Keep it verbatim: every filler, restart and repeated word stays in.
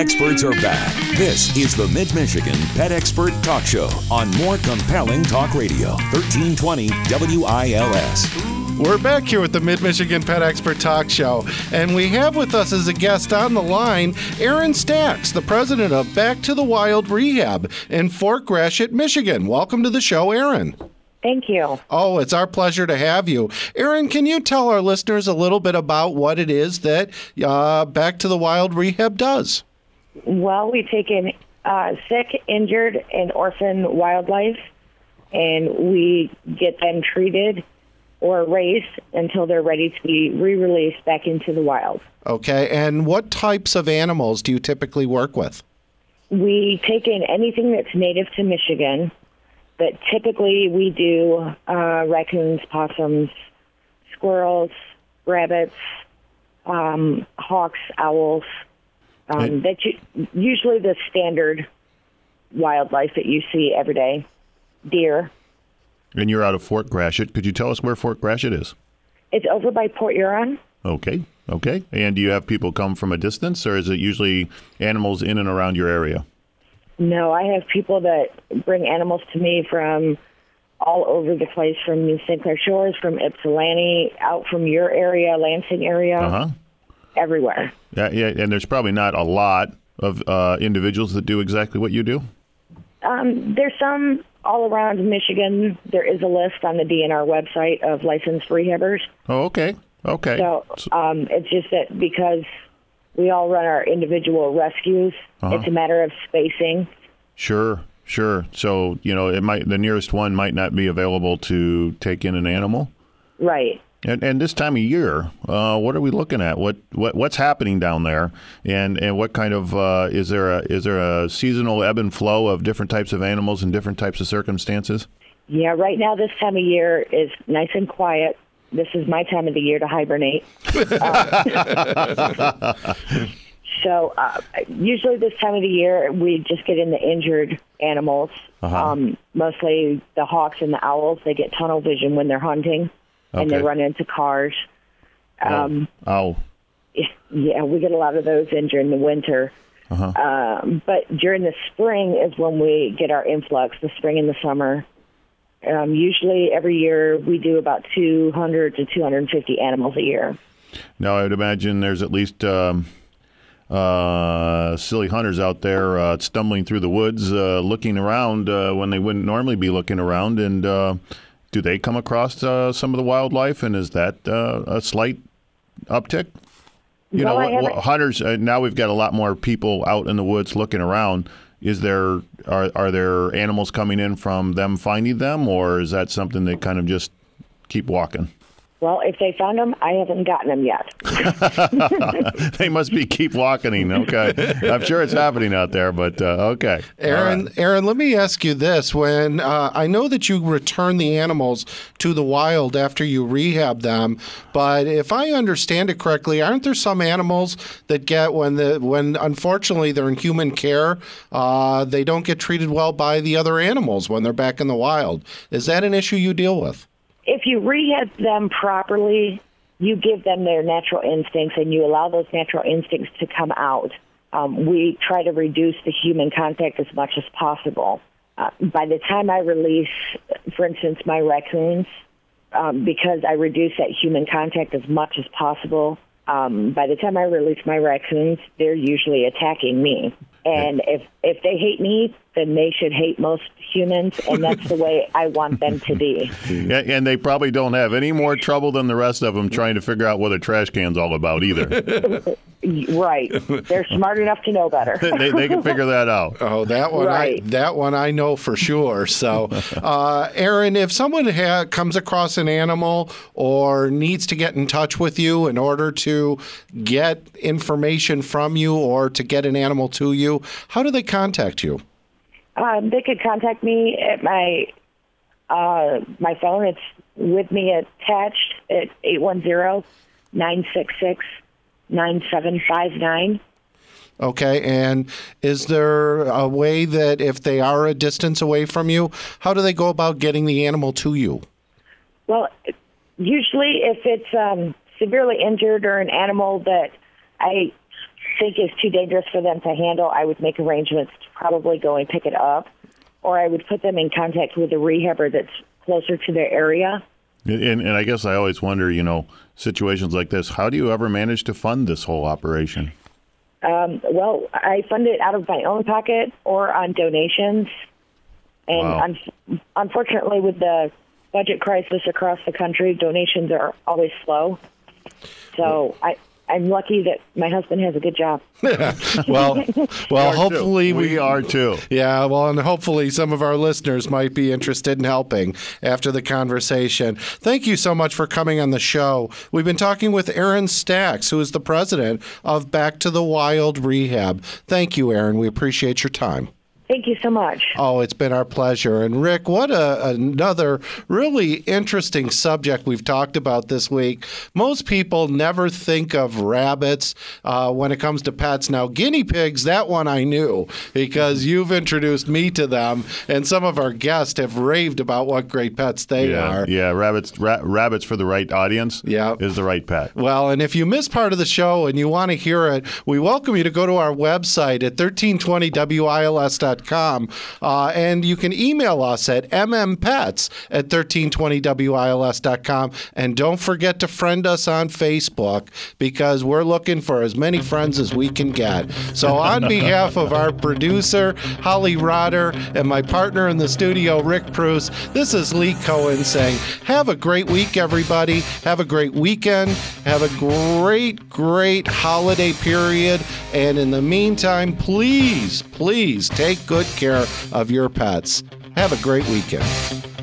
experts are back. This is the Mid-Michigan Pet Expert Talk Show on More Compelling Talk Radio, thirteen twenty W I L S. We're back here with the Mid-Michigan Pet Expert Talk Show, and we have with us as a guest on the line Erin Stacks, the president of Back to the Wild Rehab in Fort Gratiot, Michigan. Welcome to the show, Erin. Thank you. Oh, it's our pleasure to have you. Erin, can you tell our listeners a little bit about what it is that uh, Back to the Wild Rehab does? Well, we take in uh, sick, injured, and orphan wildlife, and we get them treated or raised until they're ready to be re-released back into the wild. Okay, and what types of animals do you typically work with? We take in anything that's native to Michigan, but typically we do uh, raccoons, possums, squirrels, rabbits, um, hawks, owls. Um, that you, usually the standard wildlife that you see every day. Deer. And you're out of Fort Gratiot. Could you tell us where Fort Gratiot is? It's over by Port Huron. Okay, okay. And do you have people come from a distance, or is it usually animals in and around your area? No, I have people that bring animals to me from all over the place, from New Saint Clair Shores, from Ypsilanti, out from your area, Lansing area, uh-huh. everywhere. Yeah, yeah, and there's probably not a lot of uh, individuals that do exactly what you do? Um, there's some all around Michigan. There is a list on the D N R website of licensed rehabbers. Oh, okay, okay. So um, it's just that because we all run our individual rescues, uh-huh. it's a matter of spacing. Sure, sure. So, you know, it might the nearest one might not be available to take in an animal. Right. And, and this time of year, uh, what are we looking at? What, what what's happening down there? And and what kind of uh, is there a is there a seasonal ebb and flow of different types of animals in different types of circumstances? Yeah, right now this time of year is nice and quiet. This is my time of the year to hibernate. uh, so uh, usually this time of the year, we just get in the injured animals. Uh-huh. Um, mostly the hawks and the owls. They get tunnel vision when they're hunting, and okay. they run into cars. Um, oh. Yeah, we get a lot of those in during the winter. Uh-huh. Um, but during the spring is when we get our influx, the spring and the summer. Um, usually every year we do about two hundred to two hundred fifty animals a year. Now, I would imagine there's at least um, uh, silly hunters out there uh, stumbling through the woods, uh, looking around uh, when they wouldn't normally be looking around. And uh, do they come across uh, some of the wildlife? And is that uh, a slight uptick? You well, know, what, what, hunters, uh, now we've got a lot more people out in the woods looking around. Is there are are there animals coming in from them finding them, or is that something they kind of just keep walking? Well, if they found them, I haven't gotten them yet. They must be keep walking. Okay, I'm sure it's happening out there, but uh, okay. Erin, right. Erin, let me ask you this: when uh, I know that you return the animals to the wild after you rehab them, but if I understand it correctly, aren't there some animals that get when the when unfortunately they're in human care, uh, they don't get treated well by the other animals when they're back in the wild? Is that an issue you deal with? If you rehab them properly, you give them their natural instincts and you allow those natural instincts to come out. Um, we try to reduce the human contact as much as possible. Uh, by the time I release, for instance, my raccoons, um, because I reduce that human contact as much as possible, um, by the time I release my raccoons, they're usually attacking me. And if, if they hate me, then they should hate most humans, and that's the way I want them to be. And they probably don't have any more trouble than the rest of them trying to figure out what a trash can's all about either. Right. They're smart enough to know better. they, they can figure that out. Oh, that one, right. I, that one I know for sure. So, uh, Erin, if someone ha- comes across an animal or needs to get in touch with you in order to get information from you or to get an animal to you, how do they contact you? Um, they could contact me at my uh, my phone. It's with me attached at eight one zero, nine six six, nine seven five nine. Okay, and is there a way that if they are a distance away from you, how do they go about getting the animal to you? Well, usually if it's um, severely injured or an animal that I think is too dangerous for them to handle, I would make arrangements to probably go and pick it up, or I would put them in contact with a rehabber that's closer to their area. And, and I guess I always wonder, you know, situations like this, how do you ever manage to fund this whole operation? Um, well, I fund it out of my own pocket or on donations. And Wow. un- unfortunately, with the budget crisis across the country, donations are always slow. So I, I'm lucky that my husband has a good job. Well, well, We are hopefully too. we are too. Yeah, well, and hopefully some of our listeners might be interested in helping after the conversation. Thank you so much for coming on the show. We've been talking with Aaron Stacks, who is the president of Back to the Wild Rehab. Thank you, Aaron. We appreciate your time. Thank you so much. Oh, it's been our pleasure. And Rick, what a, another really interesting subject we've talked about this week. Most people never think of rabbits uh, when it comes to pets. Now, guinea pigs, that one I knew because you've introduced me to them, and some of our guests have raved about what great pets they Yeah, are. yeah. Rabbits, ra- rabbits for the right audience. Yeah. is the right pet. Well, and if you missed part of the show and you want to hear it, we welcome you to go to our website at thirteen twenty W I L S dot com, uh, and you can email us at m m pets at thirteen twenty W I L S dot com. And don't forget to friend us on Facebook because we're looking for as many friends as we can get. So on behalf of our producer, Holly Rotter, and my partner in the studio, Rick Bruce, this is Lee Cohen saying, have a great week, everybody. Have a great weekend. Have a great, great holiday period. And in the meantime, please, please take good care of your pets. Have a great weekend.